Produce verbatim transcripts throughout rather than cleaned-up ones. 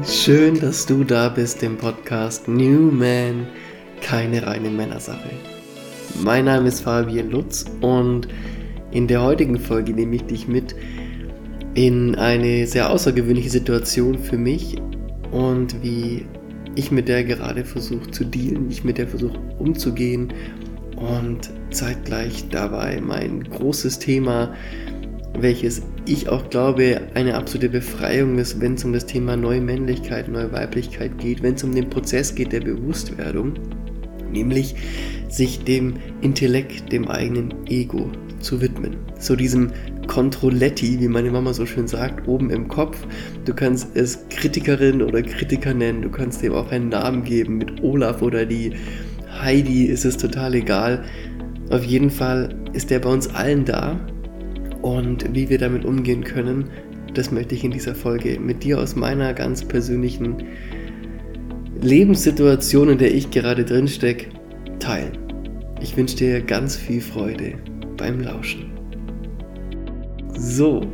Schön, dass du da bist im Podcast New Man, keine reine Männersache. Mein Name ist Fabian Lutz und in der heutigen Folge nehme ich dich mit in eine sehr außergewöhnliche Situation für mich und wie ich mit der gerade versuche zu dealen, wie ich mit der versuche umzugehen und zeitgleich dabei mein großes Thema, welches ich auch glaube, eine absolute Befreiung ist, wenn es um das Thema neue Männlichkeit, neue Weiblichkeit geht, wenn es um den Prozess geht der Bewusstwerdung, nämlich sich dem Intellekt, dem eigenen Ego zu widmen. So diesem Controletti, wie meine Mama so schön sagt, oben im Kopf. Du kannst es Kritikerin oder Kritiker nennen, du kannst dem auch einen Namen geben, mit Olaf oder die Heidi ist es total egal. Auf jeden Fall ist der bei uns allen da. Und wie wir damit umgehen können, das möchte ich in dieser Folge mit dir aus meiner ganz persönlichen Lebenssituation, in der ich gerade drin stecke, teilen. Ich wünsche dir ganz viel Freude beim Lauschen. So,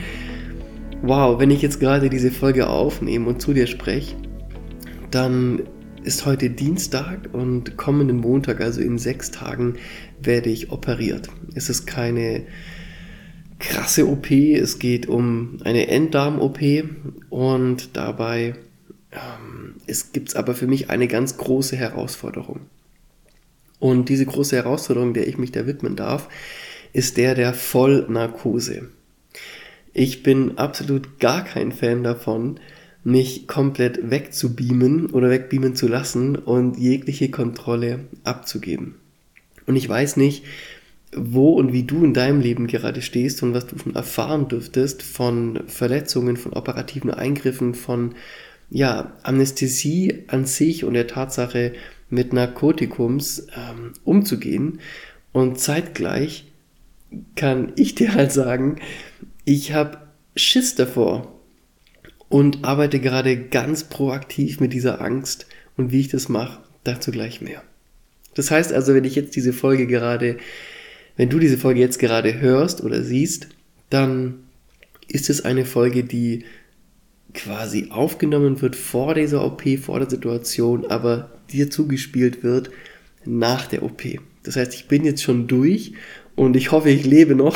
wow, wenn ich jetzt gerade diese Folge aufnehme und zu dir spreche, dann ist heute Dienstag und kommenden Montag, also in sechs Tagen, werde ich operiert. Es ist keine krasse O P, es geht um eine Enddarm-O P und dabei ähm, es gibt aber für mich eine ganz große Herausforderung. Und diese große Herausforderung, der ich mich da widmen darf, ist der der Vollnarkose. Ich bin absolut gar kein Fan davon, mich komplett wegzubeamen oder wegbeamen zu lassen und jegliche Kontrolle abzugeben. Und ich weiß nicht, wo und wie du in deinem Leben gerade stehst und was du schon erfahren dürftest von Verletzungen, von operativen Eingriffen, von ja, Anästhesie an sich und der Tatsache, mit Narkotikums ähm, umzugehen. Und zeitgleich kann ich dir halt sagen, ich habe Schiss davor und arbeite gerade ganz proaktiv mit dieser Angst. Und wie ich das mache, dazu gleich mehr. Das heißt also, wenn ich jetzt diese Folge gerade Wenn du diese Folge jetzt gerade hörst oder siehst, dann ist es eine Folge, die quasi aufgenommen wird vor dieser O P, vor der Situation, aber dir zugespielt wird nach der O P. Das heißt, ich bin jetzt schon durch und ich hoffe, ich lebe noch,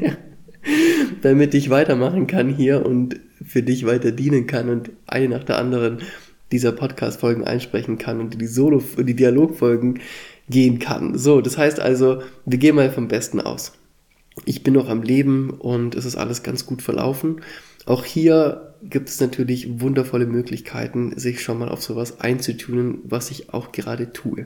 damit ich weitermachen kann hier und für dich weiter dienen kann und eine nach der anderen dieser Podcast-Folgen einsprechen kann und die Solo- und die Dialogfolgen gehen kann. So, das heißt also, wir gehen mal vom Besten aus. Ich bin noch am Leben und es ist alles ganz gut verlaufen. Auch hier gibt es natürlich wundervolle Möglichkeiten, sich schon mal auf sowas einzutunen, was ich auch gerade tue.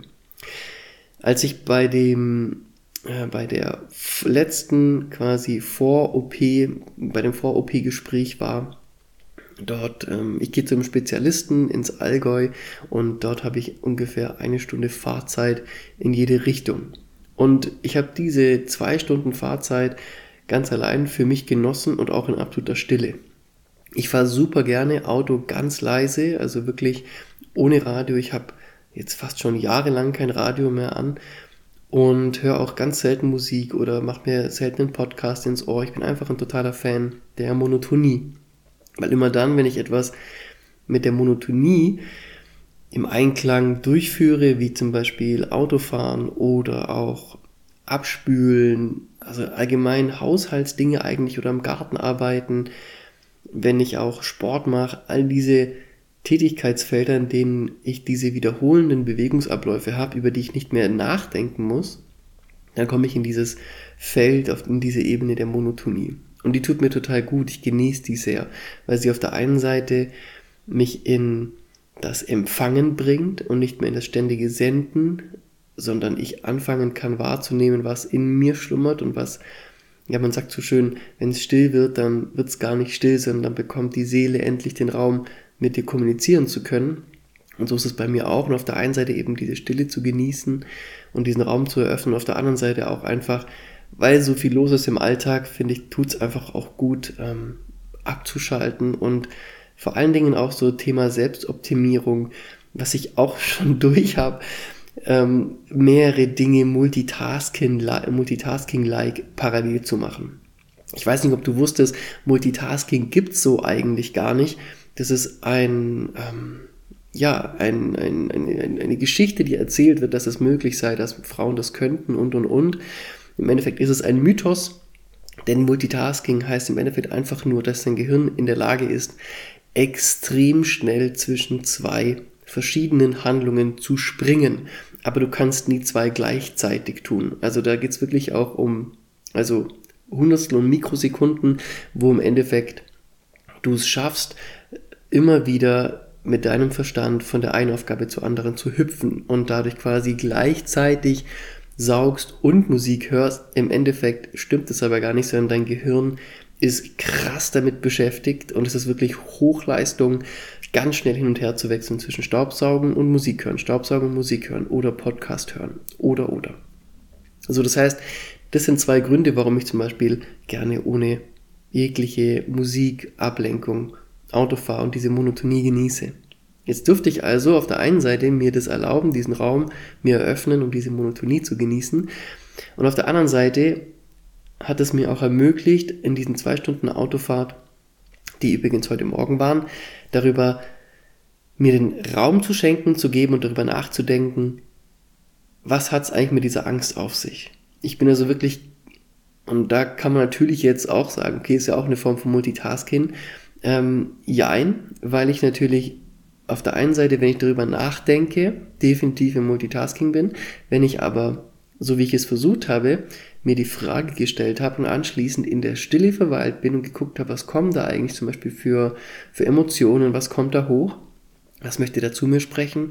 Als ich bei dem äh, bei der letzten quasi Vor-O P, bei dem Vor-O P-Gespräch war, Dort, ähm, ich gehe zum Spezialisten ins Allgäu und dort habe ich ungefähr eine Stunde Fahrzeit in jede Richtung. Und ich habe diese zwei Stunden Fahrzeit ganz allein für mich genossen und auch in absoluter Stille. Ich fahre super gerne Auto ganz leise, also wirklich ohne Radio. Ich habe jetzt fast schon jahrelang kein Radio mehr an und höre auch ganz selten Musik oder mache mir selten einen Podcast ins Ohr. Ich bin einfach ein totaler Fan der Monotonie. Weil immer dann, wenn ich etwas mit der Monotonie im Einklang durchführe, wie zum Beispiel Autofahren oder auch Abspülen, also allgemein Haushaltsdinge eigentlich oder im Garten arbeiten, wenn ich auch Sport mache, all diese Tätigkeitsfelder, in denen ich diese wiederholenden Bewegungsabläufe habe, über die ich nicht mehr nachdenken muss, dann komme ich in dieses Feld, in diese Ebene der Monotonie. Und die tut mir total gut, ich genieße die sehr, weil sie auf der einen Seite mich in das Empfangen bringt und nicht mehr in das ständige Senden, sondern ich anfangen kann wahrzunehmen, was in mir schlummert und was, ja man sagt so schön, wenn es still wird, dann wird es gar nicht still, sondern dann bekommt die Seele endlich den Raum, mit dir kommunizieren zu können. Und so ist es bei mir auch. Und auf der einen Seite eben diese Stille zu genießen und diesen Raum zu eröffnen, auf der anderen Seite auch einfach, weil so viel los ist im Alltag, finde ich, tut es einfach auch gut, ähm, abzuschalten und vor allen Dingen auch so Thema Selbstoptimierung, was ich auch schon durch habe, ähm, mehrere Dinge Multitasking, Multitasking-like parallel zu machen. Ich weiß nicht, ob du wusstest, Multitasking gibt's so eigentlich gar nicht. Das ist ein, ähm, ja, ein, ein, ein, eine Geschichte, die erzählt wird, dass es möglich sei, dass Frauen das könnten und, und, und. Im Endeffekt ist es ein Mythos, denn Multitasking heißt im Endeffekt einfach nur, dass dein Gehirn in der Lage ist, extrem schnell zwischen zwei verschiedenen Handlungen zu springen. Aber du kannst nie zwei gleichzeitig tun. Also da geht es wirklich auch um, also Hundertstel und Mikrosekunden, wo im Endeffekt du es schaffst, immer wieder mit deinem Verstand von der einen Aufgabe zur anderen zu hüpfen und dadurch quasi gleichzeitig saugst und Musik hörst. Im Endeffekt stimmt es aber gar nicht, sondern dein Gehirn ist krass damit beschäftigt und es ist wirklich Hochleistung, ganz schnell hin und her zu wechseln zwischen Staubsaugen und Musik hören, Staubsaugen und Musik hören oder Podcast hören oder oder. Also das heißt, das sind zwei Gründe, warum ich zum Beispiel gerne ohne jegliche Musik, Ablenkung, Auto fahre und diese Monotonie genieße. Jetzt dürfte ich also auf der einen Seite mir das erlauben, diesen Raum mir eröffnen, um diese Monotonie zu genießen. Und auf der anderen Seite hat es mir auch ermöglicht, in diesen zwei Stunden Autofahrt, die übrigens heute Morgen waren, darüber mir den Raum zu schenken, zu geben und darüber nachzudenken, was hat es eigentlich mit dieser Angst auf sich? Ich bin also wirklich, und da kann man natürlich jetzt auch sagen, okay, ist ja auch eine Form von Multitasking, ähm, jein, weil ich natürlich auf der einen Seite, wenn ich darüber nachdenke, definitiv im Multitasking bin, wenn ich aber, so wie ich es versucht habe, mir die Frage gestellt habe und anschließend in der Stille verweilt bin und geguckt habe, was kommen da eigentlich zum Beispiel für, für Emotionen, was kommt da hoch, was möchte da zu mir sprechen,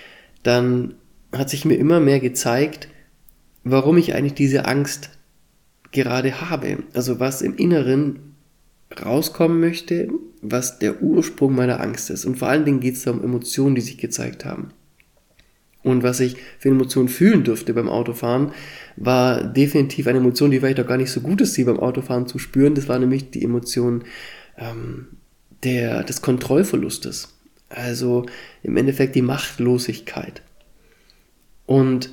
dann hat sich mir immer mehr gezeigt, warum ich eigentlich diese Angst gerade habe. Also was im Inneren rauskommen möchte, was der Ursprung meiner Angst ist. Und vor allen Dingen geht es da um Emotionen, die sich gezeigt haben. Und was ich für Emotionen fühlen durfte beim Autofahren, war definitiv eine Emotion, die vielleicht auch gar nicht so gut ist, sie beim Autofahren zu spüren. Das war nämlich die Emotion ähm, der, des Kontrollverlustes. Also im Endeffekt die Machtlosigkeit. Und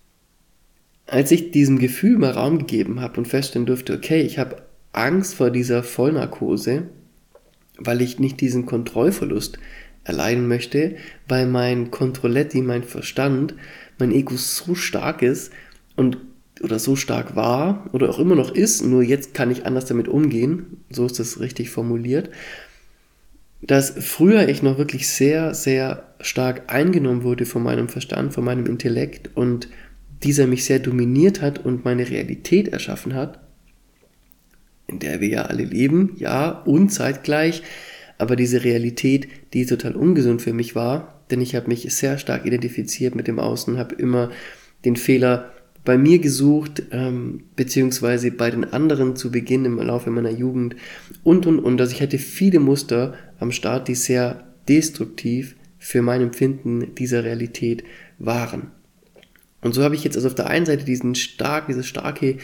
als ich diesem Gefühl mal Raum gegeben habe und feststellen durfte, okay, ich habe Angst vor dieser Vollnarkose, weil ich nicht diesen Kontrollverlust erleiden möchte, weil mein Controletti, mein Verstand, mein Ego so stark ist und oder so stark war oder auch immer noch ist, nur jetzt kann ich anders damit umgehen, so ist das richtig formuliert, dass früher ich noch wirklich sehr, sehr stark eingenommen wurde von meinem Verstand, von meinem Intellekt und dieser mich sehr dominiert hat und meine Realität erschaffen hat, in der wir ja alle leben, ja, und zeitgleich, aber diese Realität, die total ungesund für mich war, denn ich habe mich sehr stark identifiziert mit dem Außen, habe immer den Fehler bei mir gesucht, ähm, beziehungsweise bei den anderen zu Beginn im Laufe meiner Jugend und, und, und. Also ich hatte viele Muster am Start, die sehr destruktiv für mein Empfinden dieser Realität waren. Und so habe ich jetzt also auf der einen Seite diesen stark, dieses starke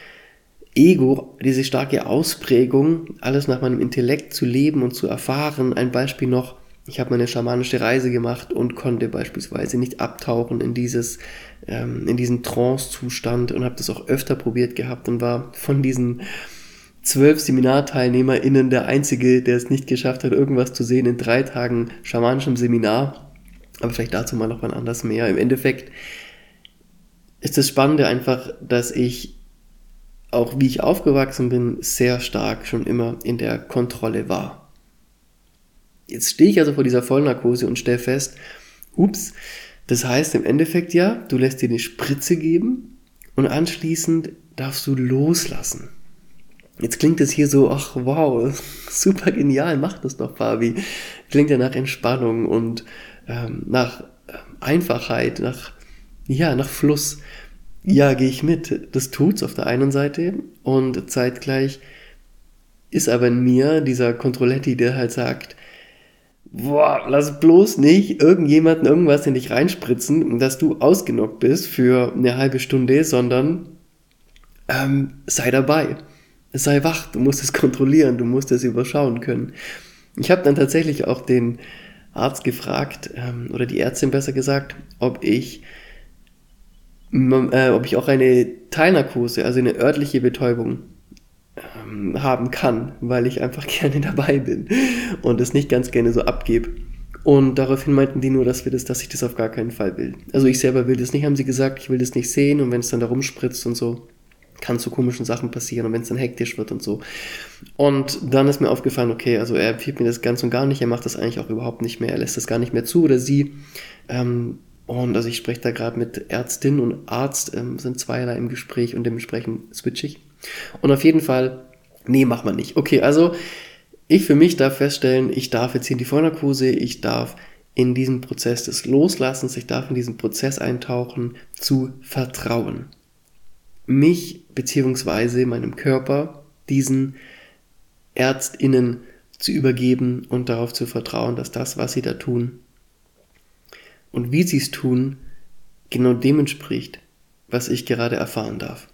Ego, diese starke Ausprägung, alles nach meinem Intellekt zu leben und zu erfahren. Ein Beispiel noch, ich habe meine schamanische Reise gemacht und konnte beispielsweise nicht abtauchen in dieses, ähm, in diesen Trance-Zustand und habe das auch öfter probiert gehabt und war von diesen zwölf SeminarteilnehmerInnen der Einzige, der es nicht geschafft hat, irgendwas zu sehen in drei Tagen schamanischem Seminar. Aber vielleicht dazu mal noch mal anders mehr. Im Endeffekt ist das Spannende einfach, dass ich auch wie ich aufgewachsen bin, sehr stark schon immer in der Kontrolle war. Jetzt stehe ich also vor dieser Vollnarkose und stelle fest, ups, das heißt im Endeffekt ja, du lässt dir eine Spritze geben und anschließend darfst du loslassen. Jetzt klingt es hier so, ach wow, super genial, mach das doch, Fabi. Klingt ja nach Entspannung und ähm, nach Einfachheit, nach, ja, nach Fluss. Ja, gehe ich mit. Das tut's auf der einen Seite und zeitgleich ist aber in mir dieser Controletti, der halt sagt, boah, lass bloß nicht irgendjemanden irgendwas in dich reinspritzen, dass du ausgenockt bist für eine halbe Stunde, sondern ähm, sei dabei. Sei wach, du musst es kontrollieren, du musst es überschauen können. Ich habe dann tatsächlich auch den Arzt gefragt, ähm, oder die Ärztin besser gesagt, ob ich Äh, ob ich auch eine Teilnarkose, also eine örtliche Betäubung, ähm, haben kann, weil ich einfach gerne dabei bin und es nicht ganz gerne so abgebe. Und daraufhin meinten die nur, dass wir das, dass ich das auf gar keinen Fall will. Also ich selber will das nicht, haben sie gesagt, ich will das nicht sehen, und wenn es dann da rumspritzt und so, kann zu komischen Sachen passieren, und wenn es dann hektisch wird und so. Und dann ist mir aufgefallen, okay, also er empfiehlt mir das ganz und gar nicht, er macht das eigentlich auch überhaupt nicht mehr, er lässt das gar nicht mehr zu, oder sie. Ähm, und also ich spreche da gerade mit Ärztin und Arzt, ähm, sind zweierlei im Gespräch, und dementsprechend switch ich. Und auf jeden Fall, nee, macht man nicht. Okay, also ich für mich darf feststellen, ich darf jetzt hier in die Vollnarkose, ich darf in diesen Prozess des Loslassens, ich darf in diesen Prozess eintauchen, zu vertrauen. Mich beziehungsweise meinem Körper, diesen ÄrztInnen zu übergeben und darauf zu vertrauen, dass das, was sie da tun und wie sie es tun, genau dem entspricht, was ich gerade erfahren darf.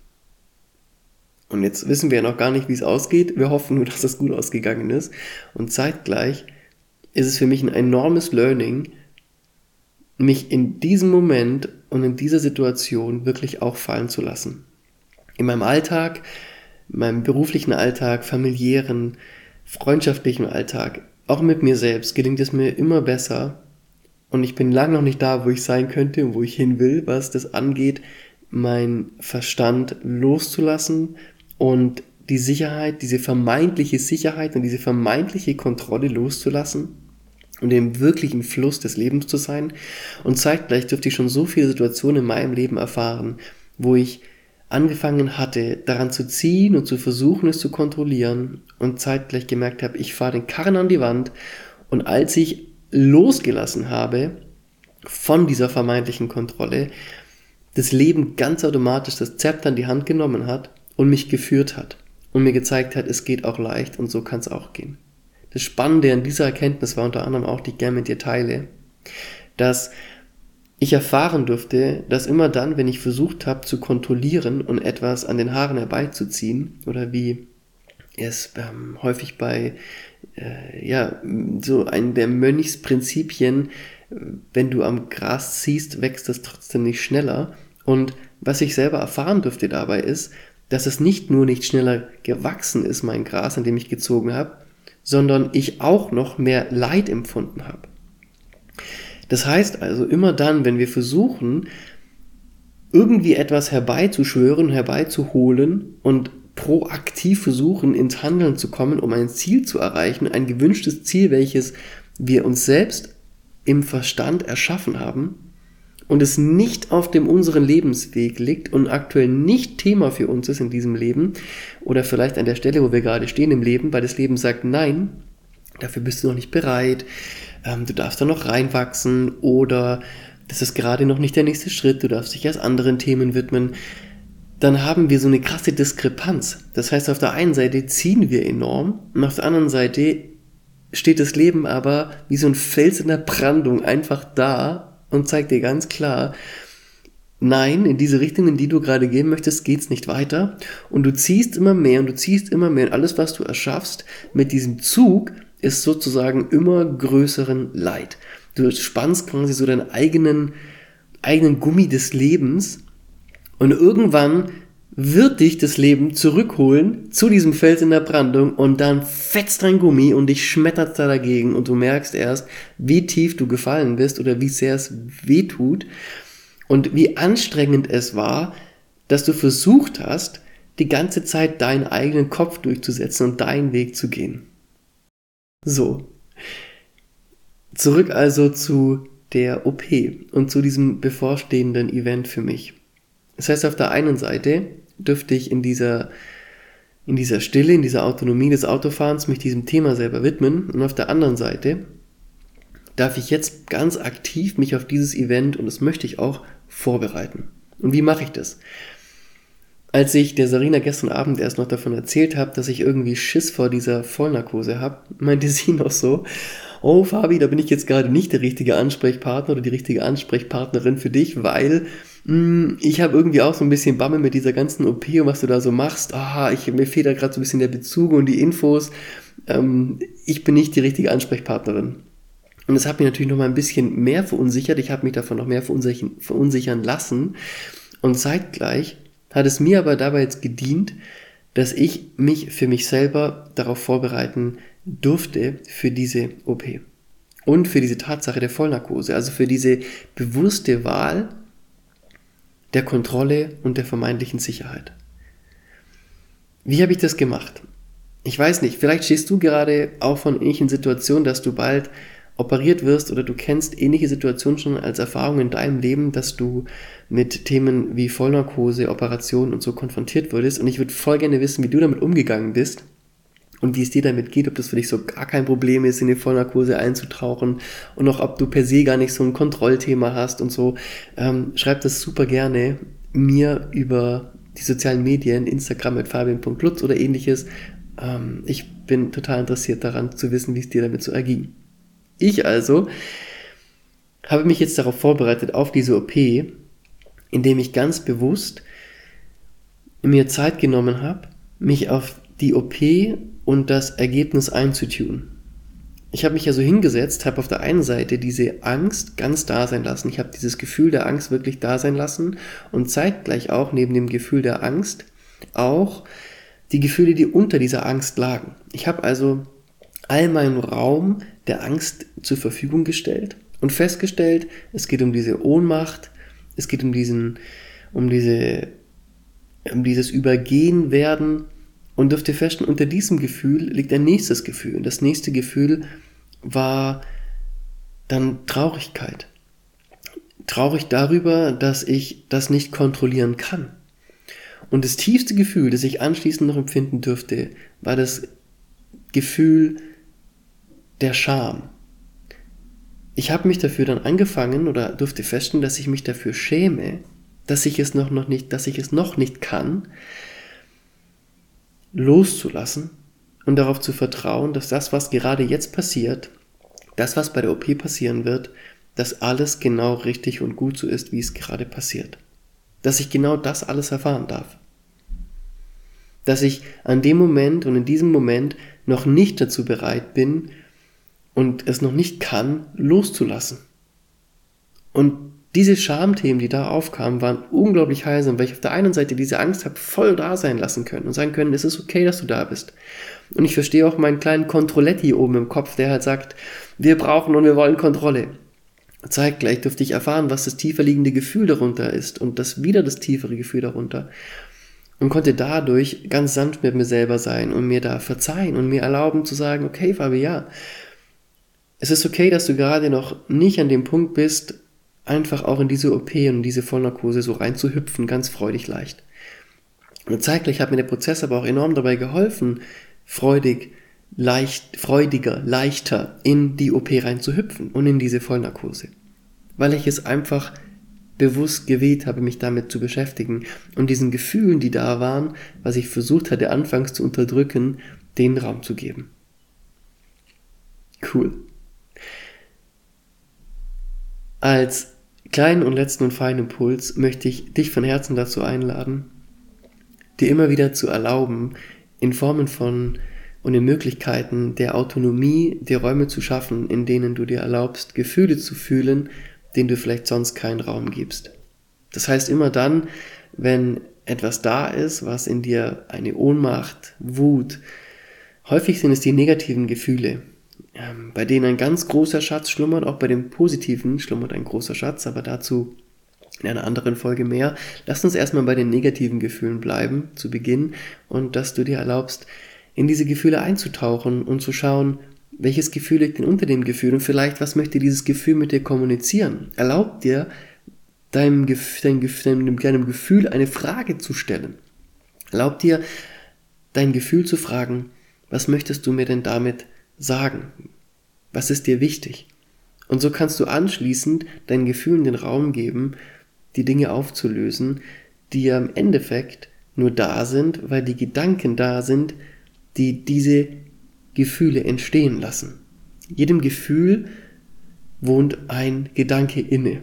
Und jetzt wissen wir ja noch gar nicht, wie es ausgeht. Wir hoffen nur, dass es gut ausgegangen ist. Und zeitgleich ist es für mich ein enormes Learning, mich in diesem Moment und in dieser Situation wirklich auch fallen zu lassen. In meinem Alltag, in meinem beruflichen Alltag, familiären, freundschaftlichen Alltag, auch mit mir selbst, gelingt es mir immer besser. Und ich bin lange noch nicht da, wo ich sein könnte und wo ich hin will, was das angeht, meinen Verstand loszulassen und die Sicherheit, diese vermeintliche Sicherheit und diese vermeintliche Kontrolle loszulassen und im wirklichen Fluss des Lebens zu sein. Und zeitgleich dürfte ich schon so viele Situationen in meinem Leben erfahren, wo ich angefangen hatte, daran zu ziehen und zu versuchen, es zu kontrollieren, und zeitgleich gemerkt habe, ich fahre den Karren an die Wand. Und als ich losgelassen habe von dieser vermeintlichen Kontrolle, das Leben ganz automatisch das Zepter in die Hand genommen hat und mich geführt hat und mir gezeigt hat, es geht auch leicht und so kann es auch gehen. Das Spannende an dieser Erkenntnis war unter anderem auch, die ich gerne mit dir teile, dass ich erfahren durfte, dass immer dann, wenn ich versucht habe zu kontrollieren und etwas an den Haaren herbeizuziehen, oder wie es ähm, häufig bei äh, ja so einem der Mönchsprinzipien, wenn du am Gras ziehst, wächst es trotzdem nicht schneller. Und was ich selber erfahren durfte dabei ist, dass es nicht nur nicht schneller gewachsen ist, mein Gras, an dem ich gezogen habe, sondern ich auch noch mehr Leid empfunden habe. Das heißt also, immer dann, wenn wir versuchen, irgendwie etwas herbeizuschwören, herbeizuholen und proaktiv versuchen, ins Handeln zu kommen, um ein Ziel zu erreichen, ein gewünschtes Ziel, welches wir uns selbst im Verstand erschaffen haben und es nicht auf dem unseren Lebensweg liegt und aktuell nicht Thema für uns ist in diesem Leben oder vielleicht an der Stelle, wo wir gerade stehen im Leben, weil das Leben sagt, nein, dafür bist du noch nicht bereit, ähm, du darfst da noch reinwachsen oder das ist gerade noch nicht der nächste Schritt, du darfst dich erst anderen Themen widmen, dann haben wir so eine krasse Diskrepanz. Das heißt, auf der einen Seite ziehen wir enorm und auf der anderen Seite steht das Leben aber wie so ein Fels in der Brandung einfach da und zeigt dir ganz klar, nein, in diese Richtung, in die du gerade gehen möchtest, geht's nicht weiter. Und du ziehst immer mehr und du ziehst immer mehr und alles, was du erschaffst mit diesem Zug, ist sozusagen immer größeren Leid. Du spannst quasi so deinen eigenen, eigenen Gummi des Lebens und irgendwann wird dich das Leben zurückholen zu diesem Fels in der Brandung und dann fetzt dein Gummi und dich schmettert da dagegen und du merkst erst, wie tief du gefallen bist oder wie sehr es weh tut und wie anstrengend es war, dass du versucht hast, die ganze Zeit deinen eigenen Kopf durchzusetzen und deinen Weg zu gehen. So. Zurück also zu der O P und zu diesem bevorstehenden Event für mich. Das heißt, auf der einen Seite dürfte ich in dieser, in dieser Stille, in dieser Autonomie des Autofahrens mich diesem Thema selber widmen und auf der anderen Seite darf ich jetzt ganz aktiv mich auf dieses Event, und das möchte ich auch, vorbereiten. Und wie mache ich das? Als ich der Sarina gestern Abend erst noch davon erzählt habe, dass ich irgendwie Schiss vor dieser Vollnarkose habe, meinte sie noch so, oh Fabi, da bin ich jetzt gerade nicht der richtige Ansprechpartner oder die richtige Ansprechpartnerin für dich, weil mh, ich habe irgendwie auch so ein bisschen Bammel mit dieser ganzen O P und was du da so machst. Ah, ich, mir fehlt da gerade so ein bisschen der Bezug und die Infos. Ähm, ich bin nicht die richtige Ansprechpartnerin. Und das hat mich natürlich noch mal ein bisschen mehr verunsichert. Ich habe mich davon noch mehr verunsichern, verunsichern lassen. Und zeitgleich hat es mir aber dabei jetzt gedient, dass ich mich für mich selber darauf vorbereiten durfte für diese O P. Und für diese Tatsache der Vollnarkose, also für diese bewusste Wahl der Kontrolle und der vermeintlichen Sicherheit. Wie habe ich das gemacht? Ich weiß nicht, vielleicht stehst du gerade auch von ähnlichen Situationen, dass du bald operiert wirst oder du kennst ähnliche Situationen schon als Erfahrung in deinem Leben, dass du mit Themen wie Vollnarkose, Operationen und so konfrontiert wurdest. Und ich würde voll gerne wissen, wie du damit umgegangen bist und wie es dir damit geht, ob das für dich so gar kein Problem ist, in die Vollnarkose einzutauchen und auch ob du per se gar nicht so ein Kontrollthema hast und so. Ähm, schreib das super gerne mir über die sozialen Medien, Instagram mit fabian punkt lutz oder ähnliches. Ähm, ich bin total interessiert daran zu wissen, wie es dir damit so erging. Ich also habe mich jetzt darauf vorbereitet, auf diese O P, indem ich ganz bewusst mir Zeit genommen habe, mich auf die O P und das Ergebnis einzutun. Ich habe mich ja so hingesetzt, habe auf der einen Seite diese Angst ganz da sein lassen. Ich habe dieses Gefühl der Angst wirklich da sein lassen und zeitgleich auch neben dem Gefühl der Angst auch die Gefühle, die unter dieser Angst lagen. Ich habe also all meinen Raum der Angst zur Verfügung gestellt und festgestellt, es geht um diese Ohnmacht, es geht um diesen, um diese, um dieses Übergehen werden und dürfte feststellen, unter diesem Gefühl liegt ein nächstes Gefühl. Und das nächste Gefühl war dann Traurigkeit. Traurig darüber, dass ich das nicht kontrollieren kann. Und das tiefste Gefühl, das ich anschließend noch empfinden dürfte, war das Gefühl der Scham. Ich habe mich dafür dann angefangen oder durfte feststellen, dass ich mich dafür schäme, dass ich es noch, noch nicht, dass ich es noch nicht kann, loszulassen und darauf zu vertrauen, dass das, was gerade jetzt passiert, das, was bei der O P passieren wird, dass alles genau richtig und gut so ist, wie es gerade passiert. Dass ich genau das alles erfahren darf. Dass ich an dem Moment und in diesem Moment noch nicht dazu bereit bin und es noch nicht kann, loszulassen. Und diese Schamthemen, die da aufkamen, waren unglaublich heilsam, weil ich auf der einen Seite diese Angst habe voll da sein lassen können und sagen können, es ist okay, dass du da bist. Und ich verstehe auch meinen kleinen Kontrolletti oben im Kopf, der halt sagt, wir brauchen und wir wollen Kontrolle. Zeitgleich durfte ich erfahren, was das tiefer liegende Gefühl darunter ist und das wieder das tiefere Gefühl darunter. Und konnte dadurch ganz sanft mit mir selber sein und mir da verzeihen und mir erlauben zu sagen, okay, Fabi, ja, es ist okay, dass du gerade noch nicht an dem Punkt bist, einfach auch in diese O P und diese Vollnarkose so reinzuhüpfen, ganz freudig leicht. Und zeitgleich hat mir der Prozess aber auch enorm dabei geholfen, freudig, leicht, freudiger, leichter in die O P reinzuhüpfen und in diese Vollnarkose. Weil ich es einfach bewusst gewählt habe, mich damit zu beschäftigen und diesen Gefühlen, die da waren, was ich versucht hatte, anfangs zu unterdrücken, den Raum zu geben. Cool. Als kleinen und letzten und feinen Impuls möchte ich dich von Herzen dazu einladen, dir immer wieder zu erlauben, in Formen von und in Möglichkeiten der Autonomie, dir Räume zu schaffen, in denen du dir erlaubst, Gefühle zu fühlen, denen du vielleicht sonst keinen Raum gibst. Das heißt, immer dann, wenn etwas da ist, was in dir eine Ohnmacht, Wut, häufig sind es die negativen Gefühle, bei denen ein ganz großer Schatz schlummert, auch bei den positiven schlummert ein großer Schatz, aber dazu in einer anderen Folge mehr. Lass uns erstmal bei den negativen Gefühlen bleiben, zu Beginn, und dass du dir erlaubst, in diese Gefühle einzutauchen und zu schauen, welches Gefühl liegt denn unter dem Gefühl und vielleicht, was möchte dieses Gefühl mit dir kommunizieren? Erlaub dir, deinem, deinem, deinem, deinem Gefühl eine Frage zu stellen. Erlaub dir, dein Gefühl zu fragen, was möchtest du mir denn damit sagen? Was ist dir wichtig? Und so kannst du anschließend deinen Gefühlen den Raum geben, die Dinge aufzulösen, die ja im Endeffekt nur da sind, weil die Gedanken da sind, die diese Gefühle entstehen lassen. Jedem Gefühl wohnt ein Gedanke inne.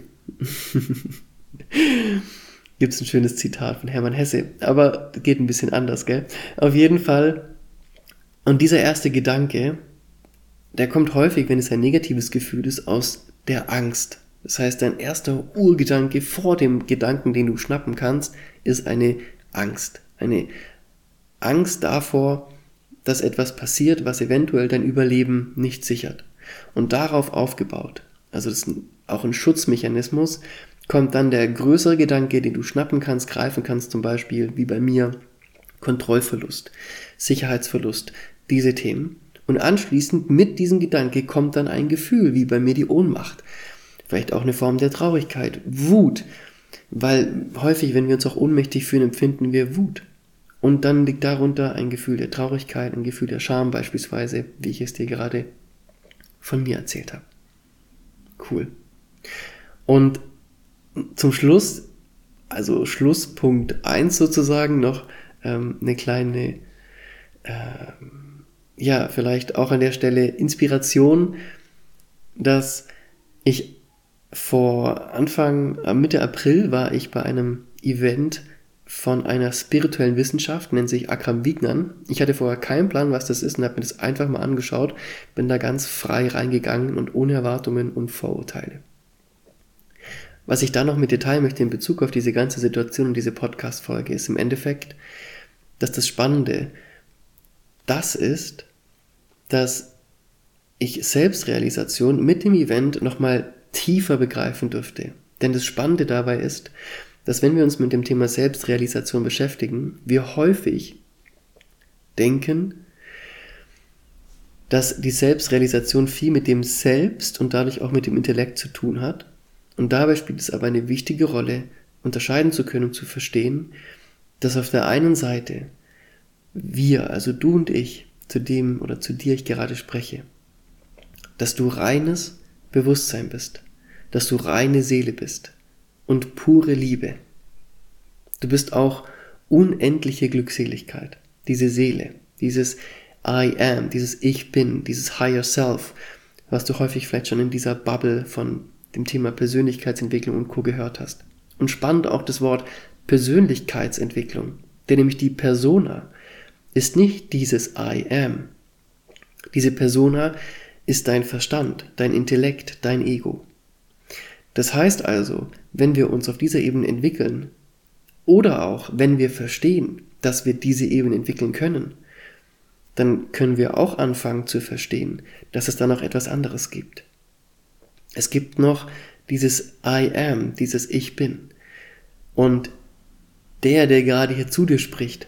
Gibt es ein schönes Zitat von Hermann Hesse, aber geht ein bisschen anders, gell? Auf jeden Fall. Und dieser erste Gedanke, der kommt häufig, wenn es ein negatives Gefühl ist, aus der Angst. Das heißt, dein erster Urgedanke vor dem Gedanken, den du schnappen kannst, ist eine Angst. Eine Angst davor, dass etwas passiert, was eventuell dein Überleben nicht sichert. Und darauf aufgebaut, also das ist auch ein Schutzmechanismus, kommt dann der größere Gedanke, den du schnappen kannst, greifen kannst, zum Beispiel wie bei mir, Kontrollverlust, Sicherheitsverlust, diese Themen. Und anschließend mit diesem Gedanke kommt dann ein Gefühl, wie bei mir die Ohnmacht. Vielleicht auch eine Form der Traurigkeit, Wut, weil häufig, wenn wir uns auch ohnmächtig fühlen, empfinden wir Wut. Und dann liegt darunter ein Gefühl der Traurigkeit, ein Gefühl der Scham beispielsweise, wie ich es dir gerade von mir erzählt habe. Cool. Und zum Schluss, also Schlusspunkt eins sozusagen, noch ähm, eine kleine, äh, ja, vielleicht auch an der Stelle Inspiration, dass ich vor Anfang, äh, Mitte April war ich bei einem Event von einer spirituellen Wissenschaft, nennt sich Akram Vignan. Ich hatte vorher keinen Plan, was das ist und habe mir das einfach mal angeschaut, bin da ganz frei reingegangen und ohne Erwartungen und Vorurteile. Was ich da noch mit dir teilen möchte in Bezug auf diese ganze Situation und diese Podcast-Folge ist im Endeffekt, dass das Spannende das ist, dass ich Selbstrealisation mit dem Event nochmal tiefer begreifen dürfte. Denn das Spannende dabei ist, dass wenn wir uns mit dem Thema Selbstrealisation beschäftigen, wir häufig denken, dass die Selbstrealisation viel mit dem Selbst und dadurch auch mit dem Intellekt zu tun hat. Und dabei spielt es aber eine wichtige Rolle, unterscheiden zu können und zu verstehen, dass auf der einen Seite wir, also du und ich, zu dem oder zu dir ich gerade spreche, dass du reines Bewusstsein bist, dass du reine Seele bist und pure Liebe. Du bist auch unendliche Glückseligkeit, diese Seele, dieses I am, dieses Ich bin, dieses Higher Self, was du häufig vielleicht schon in dieser Bubble von dem Thema Persönlichkeitsentwicklung und Co. gehört hast. Und spannend auch das Wort Persönlichkeitsentwicklung, denn nämlich die Persona ist nicht dieses I am. Diese Persona ist dein Verstand, dein Intellekt, dein Ego. Das heißt also, wenn wir uns auf dieser Ebene entwickeln oder auch wenn wir verstehen, dass wir diese Ebene entwickeln können, dann können wir auch anfangen zu verstehen, dass es da noch etwas anderes gibt. Es gibt noch dieses I am, dieses Ich bin. Und der, der gerade hier zu dir spricht,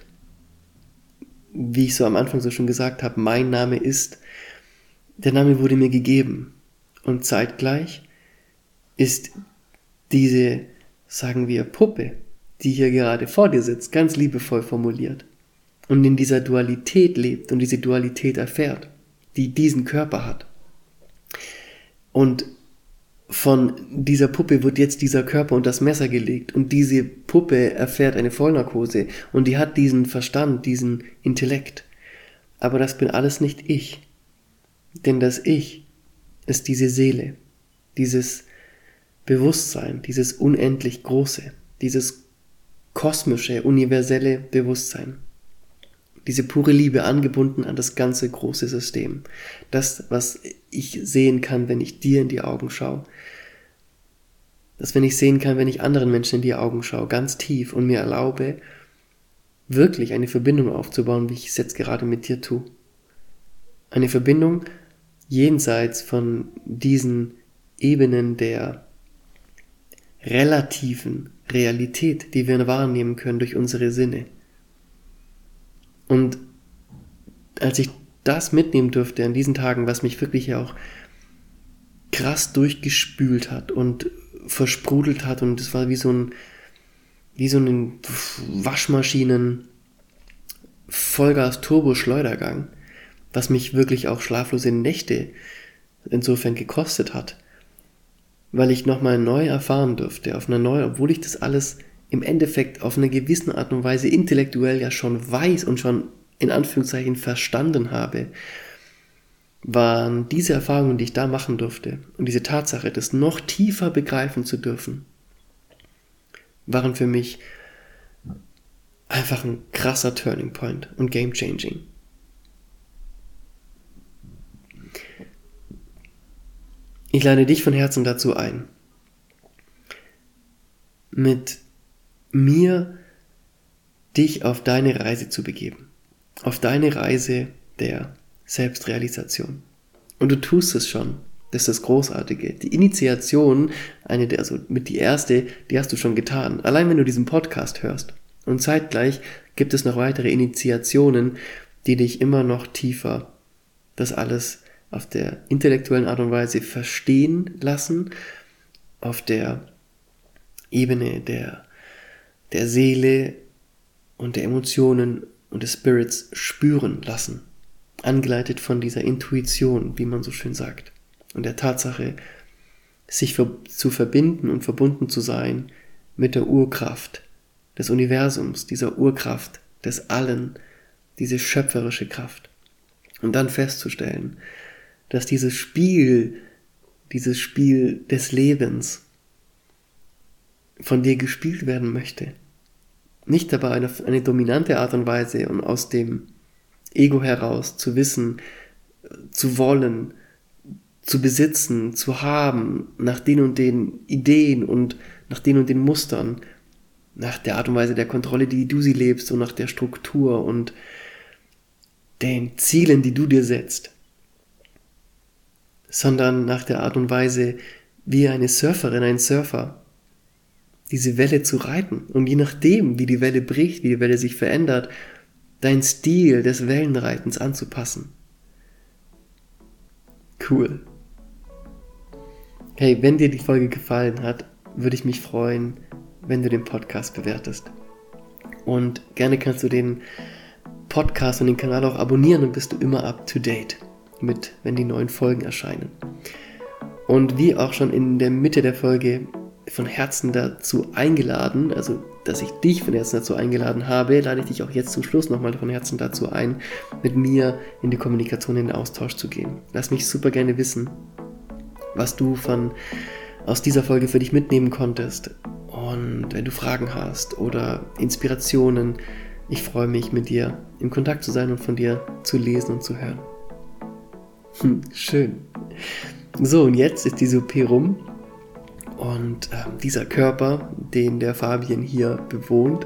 wie ich so am Anfang so schon gesagt habe, mein Name ist, der Name wurde mir gegeben. Und zeitgleich ist diese, sagen wir, Puppe, die hier gerade vor dir sitzt, ganz liebevoll formuliert und in dieser Dualität lebt und diese Dualität erfährt, die diesen Körper hat. Und von dieser Puppe wird jetzt dieser Körper und das Messer gelegt und diese Puppe erfährt eine Vollnarkose und die hat diesen Verstand, diesen Intellekt. Aber das bin alles nicht ich. Denn das Ich ist diese Seele, dieses Bewusstsein, dieses unendlich Große, dieses kosmische, universelle Bewusstsein. Diese pure Liebe angebunden an das ganze große System. Das, was ich sehen kann, wenn ich dir in die Augen schaue. Das, wenn ich sehen kann, wenn ich anderen Menschen in die Augen schaue, ganz tief und mir erlaube, wirklich eine Verbindung aufzubauen, wie ich es jetzt gerade mit dir tue. Eine Verbindung jenseits von diesen Ebenen der relativen Realität, die wir wahrnehmen können durch unsere Sinne. Und als ich das mitnehmen durfte an diesen Tagen, was mich wirklich ja auch krass durchgespült hat und versprudelt hat und es war wie so ein wie so ein Waschmaschinen Vollgas-Turbo-Schleudergang, was mich wirklich auch schlaflose Nächte insofern gekostet hat, weil ich nochmal neu erfahren durfte, auf einer neuen, obwohl ich das alles im Endeffekt auf eine gewisse Art und Weise intellektuell ja schon weiß und schon in Anführungszeichen verstanden habe, waren diese Erfahrungen, die ich da machen durfte und diese Tatsache, das noch tiefer begreifen zu dürfen, waren für mich einfach ein krasser Turning Point und Game Changing. Ich lade dich von Herzen dazu ein, mit mir dich auf deine Reise zu begeben. auf deine Reise der Selbstrealisation. Und du tust es schon. Das ist das Großartige. Die Initiation, eine der, also mit die erste, die hast du schon getan. Allein wenn du diesen Podcast hörst. Und zeitgleich gibt es noch weitere Initiationen, die dich immer noch tiefer das alles auf der intellektuellen Art und Weise verstehen lassen, auf der Ebene der, der Seele und der Emotionen und des Spirits spüren lassen. Angeleitet von dieser Intuition, wie man so schön sagt. Und der Tatsache, sich für, zu verbinden und verbunden zu sein mit der Urkraft des Universums, dieser Urkraft des Allen, diese schöpferische Kraft. Und dann festzustellen, dass dieses Spiel, dieses Spiel des Lebens von dir gespielt werden möchte. Nicht aber eine, eine dominante Art und Weise und aus dem Ego heraus zu wissen, zu wollen, zu besitzen, zu haben, nach den und den Ideen und nach den und den Mustern, nach der Art und Weise der Kontrolle, die du sie lebst und nach der Struktur und den Zielen, die du dir setzt, sondern nach der Art und Weise, wie eine Surferin, ein Surfer, diese Welle zu reiten und je nachdem, wie die Welle bricht, wie die Welle sich verändert, dein Stil des Wellenreitens anzupassen. Cool. Hey, wenn dir die Folge gefallen hat, würde ich mich freuen, wenn du den Podcast bewertest. Und gerne kannst du den Podcast und den Kanal auch abonnieren, dann bist du immer up to date mit, wenn die neuen Folgen erscheinen. Und wie auch schon in der Mitte der Folge von Herzen dazu eingeladen, also dass ich dich von Herzen dazu eingeladen habe, lade ich dich auch jetzt zum Schluss nochmal von Herzen dazu ein, mit mir in die Kommunikation, in den Austausch zu gehen. Lass mich super gerne wissen, was du von aus dieser Folge für dich mitnehmen konntest. Und wenn du Fragen hast oder Inspirationen, ich freue mich, mit dir in Kontakt zu sein und von dir zu lesen und zu hören. Hm, schön. So, und jetzt ist diese O P rum. Und äh, dieser Körper, den der Fabian hier bewohnt,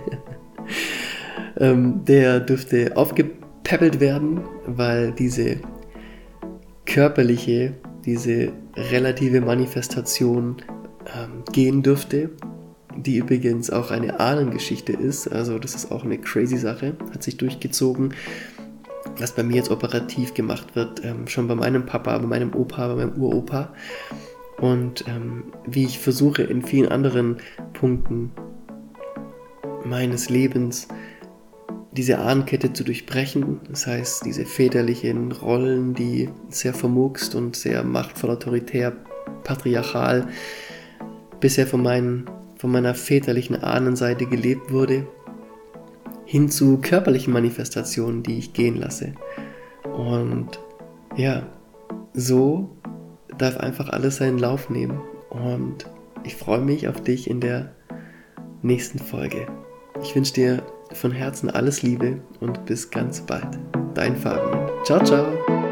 ähm, der dürfte aufgepäppelt werden, weil diese körperliche, diese relative Manifestation ähm, gehen dürfte, die übrigens auch eine Ahnengeschichte ist. Also das ist auch eine crazy Sache, hat sich durchgezogen, was bei mir jetzt operativ gemacht wird, ähm, schon bei meinem Papa, bei meinem Opa, bei meinem Uropa. Und ähm, wie ich versuche in vielen anderen Punkten meines Lebens diese Ahnenkette zu durchbrechen. Das heißt, diese väterlichen Rollen, die sehr vermurkst und sehr machtvoll, autoritär, patriarchal bisher von, meinen, von meiner väterlichen Ahnenseite gelebt wurde, hin zu körperlichen Manifestationen, die ich gehen lasse. Und ja, so darf einfach alles seinen Lauf nehmen und ich freue mich auf dich in der nächsten Folge. Ich wünsche dir von Herzen alles Liebe und bis ganz bald. Dein Fabian. Ciao, ciao.